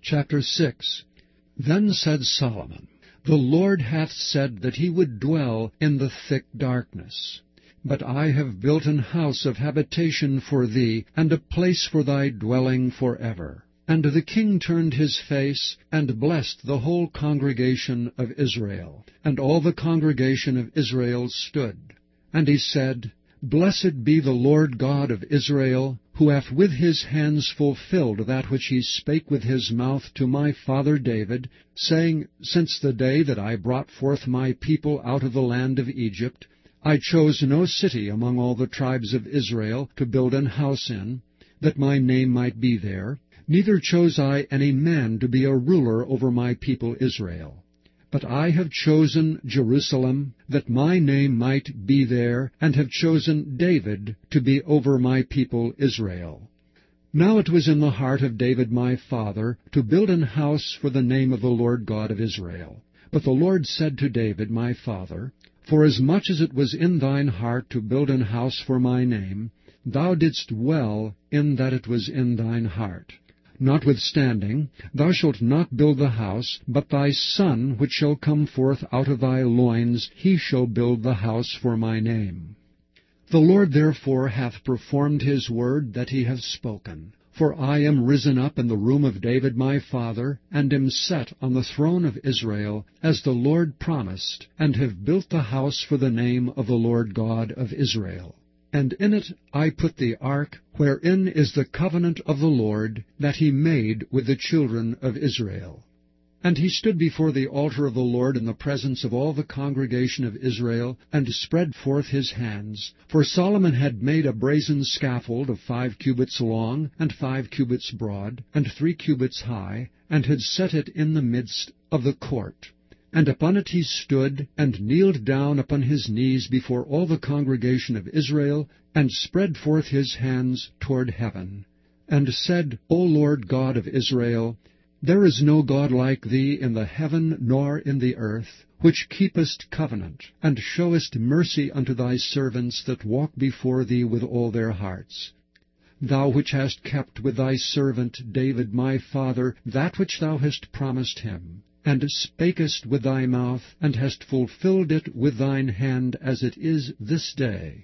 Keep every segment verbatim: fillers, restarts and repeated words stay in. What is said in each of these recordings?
Chapter six. Then said Solomon, The Lord hath said that he would dwell in the thick darkness. But I have built an house of habitation for thee, and a place for thy dwelling for ever. And the king turned his face, and blessed the whole congregation of Israel. And all the congregation of Israel stood. And he said, Blessed be the Lord God of Israel, who hath with his hands fulfilled that which he spake with his mouth to my father David, saying, Since the day that I brought forth my people out of the land of Egypt, I chose no city among all the tribes of Israel to build an house in, that my name might be there, neither chose I any man to be a ruler over my people Israel. But I have chosen Jerusalem, that my name might be there, and have chosen David to be over my people Israel. Now it was in the heart of David my father to build an house for the name of the Lord God of Israel. But the Lord said to David my father, Forasmuch as it was in thine heart to build an house for my name, thou didst well in that it was in thine heart. Notwithstanding, thou shalt not build the house, but thy son, which shall come forth out of thy loins, he shall build the house for my name. The Lord therefore hath performed his word that he hath spoken. For I am risen up in the room of David my father, and am set on the throne of Israel, as the Lord promised, and have built the house for the name of the Lord God of Israel. And in it I put the ark, wherein is the covenant of the Lord, that he made with the children of Israel. And he stood before the altar of the Lord in the presence of all the congregation of Israel, and spread forth his hands. For Solomon had made a brazen scaffold of five cubits long, and five cubits broad, and three cubits high, and had set it in the midst of the court. And upon it he stood, and kneeled down upon his knees before all the congregation of Israel, and spread forth his hands toward heaven, and said, O Lord God of Israel, there is no God like thee in the heaven nor in the earth, which keepest covenant, and showest mercy unto thy servants that walk before thee with all their hearts. Thou which hast kept with thy servant David my father that which thou hast promised him, and spakest with thy mouth, and hast fulfilled it with thine hand, as it is this day.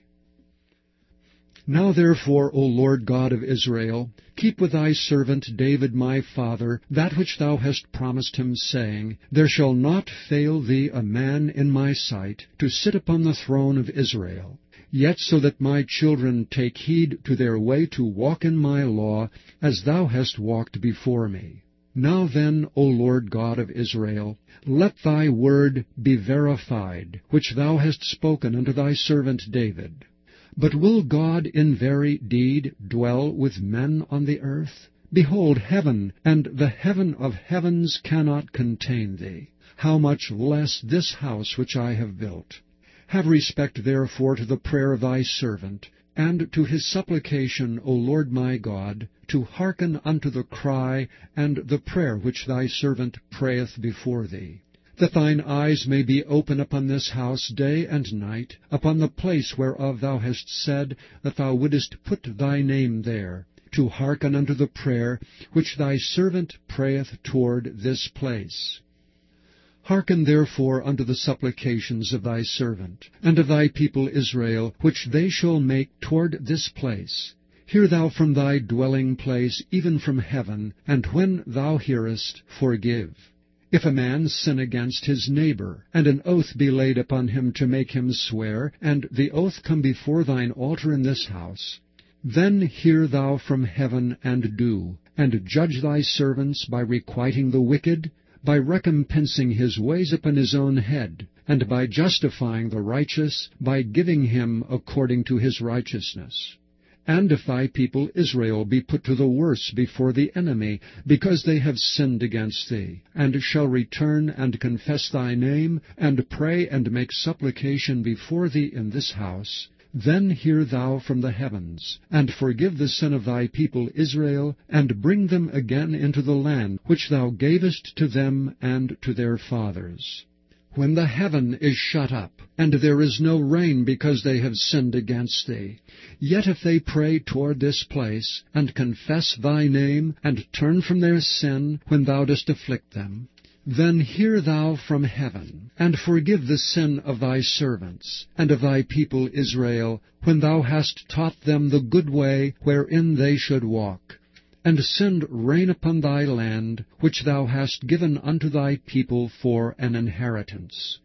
Now therefore, O Lord God of Israel, keep with thy servant David my father that which thou hast promised him, saying, There shall not fail thee a man in my sight to sit upon the throne of Israel. Yet so that my children take heed to their way to walk in my law, as thou hast walked before me. Now then, O Lord God of Israel, let thy word be verified, which thou hast spoken unto thy servant David. But will God in very deed dwell with men on the earth? Behold, heaven and the heaven of heavens cannot contain thee. How much less this house which I have built? Have respect therefore to the prayer of thy servant, and to his supplication, O Lord my God, to hearken unto the cry and the prayer which thy servant prayeth before thee, that thine eyes may be open upon this house day and night, upon the place whereof thou hast said that thou wouldest put thy name there, to hearken unto the prayer which thy servant prayeth toward this place. Hearken therefore unto the supplications of thy servant, and of thy people Israel, which they shall make toward this place. Hear thou from thy dwelling place, even from heaven, and when thou hearest, forgive. If a man sin against his neighbor, and an oath be laid upon him to make him swear, and the oath come before thine altar in this house, then hear thou from heaven, and do, and judge thy servants by requiting the wicked, by recompensing his ways upon his own head, and by justifying the righteous, by giving him according to his righteousness. And if thy people Israel be put to the worse before the enemy, because they have sinned against thee, and shall return and confess thy name, and pray and make supplication before thee in this house, then hear thou from the heavens, and forgive the sin of thy people Israel, and bring them again into the land which thou gavest to them and to their fathers. when the heaven is shut up, and there is no rain because they have sinned against thee. Yet if they pray toward this place, and confess thy name, and turn from their sin when thou dost afflict them, then hear thou from heaven, and forgive the sin of thy servants, and of thy people Israel, when thou hast taught them the good way wherein they should walk, and send rain upon thy land, which thou hast given unto thy people for an inheritance.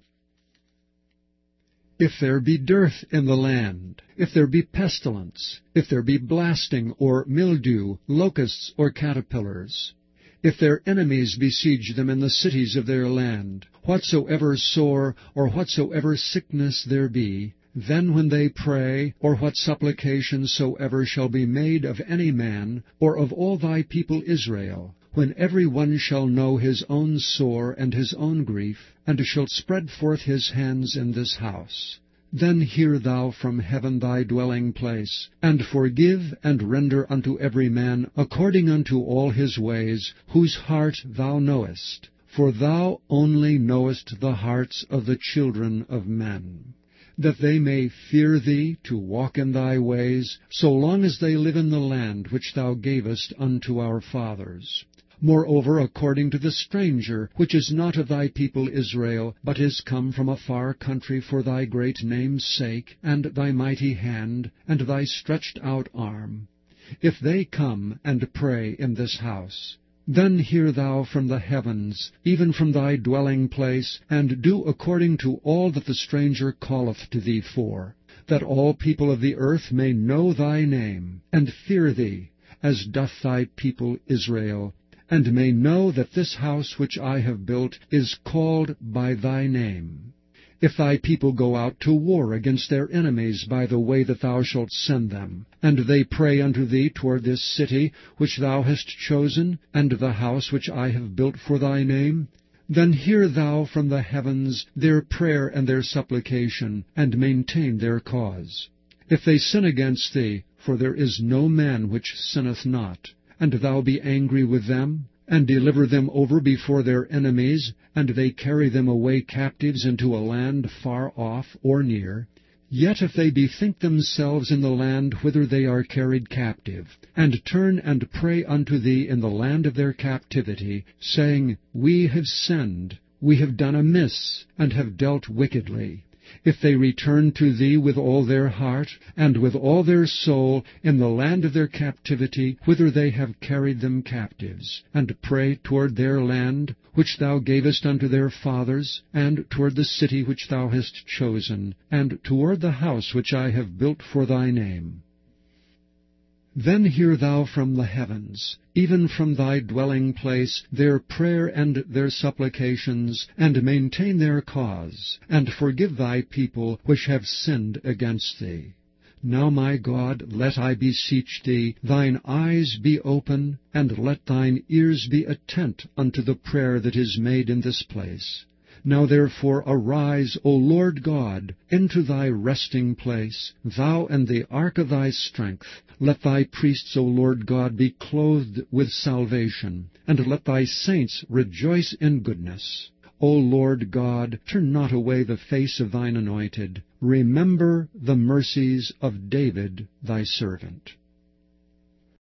If there be dearth in the land, if there be pestilence, if there be blasting or mildew, locusts or caterpillars, if their enemies besiege them in the cities of their land, whatsoever sore or whatsoever sickness there be, then when they pray, or what supplication soever shall be made of any man, or of all thy people Israel, when every one shall know his own sore and his own grief, and shall spread forth his hands in this house, then hear thou from heaven thy dwelling place, and forgive and render unto every man according unto all his ways, whose heart thou knowest, for thou only knowest the hearts of the children of men, that they may fear thee to walk in thy ways, so long as they live in the land which thou gavest unto our fathers. Moreover, according to the stranger, which is not of thy people Israel, but is come from a far country for thy great name's sake, and thy mighty hand, and thy stretched out arm, if they come and pray in this house, then hear thou from the heavens, even from thy dwelling place, and do according to all that the stranger calleth to thee for, that all people of the earth may know thy name, and fear thee, as doth thy people Israel, and may know that this house which I have built is called by thy name. If thy people go out to war against their enemies by the way that thou shalt send them, and they pray unto thee toward this city which thou hast chosen, and the house which I have built for thy name, then hear thou from the heavens their prayer and their supplication, and maintain their cause. If they sin against thee, for there is no man which sinneth not, and thou be angry with them, and deliver them over before their enemies, and they carry them away captives into a land far off or near, yet if they bethink themselves in the land whither they are carried captive, and turn and pray unto thee in the land of their captivity, saying, We have sinned, we have done amiss, and have dealt wickedly, if they return to thee with all their heart, and with all their soul, in the land of their captivity, whither they have carried them captives, and pray toward their land, which thou gavest unto their fathers, and toward the city which thou hast chosen, and toward the house which I have built for thy name, then hear thou from the heavens, even from thy dwelling place, their prayer and their supplications, and maintain their cause, and forgive thy people which have sinned against thee. Now, my God, let, I beseech thee, thine eyes be open, and let thine ears be attent unto the prayer that is made in this place. Now therefore arise, O Lord God, into thy resting place, thou and the ark of thy strength. Let thy priests, O Lord God, be clothed with salvation, and let thy saints rejoice in goodness. O Lord God, turn not away the face of thine anointed. Remember the mercies of David thy servant.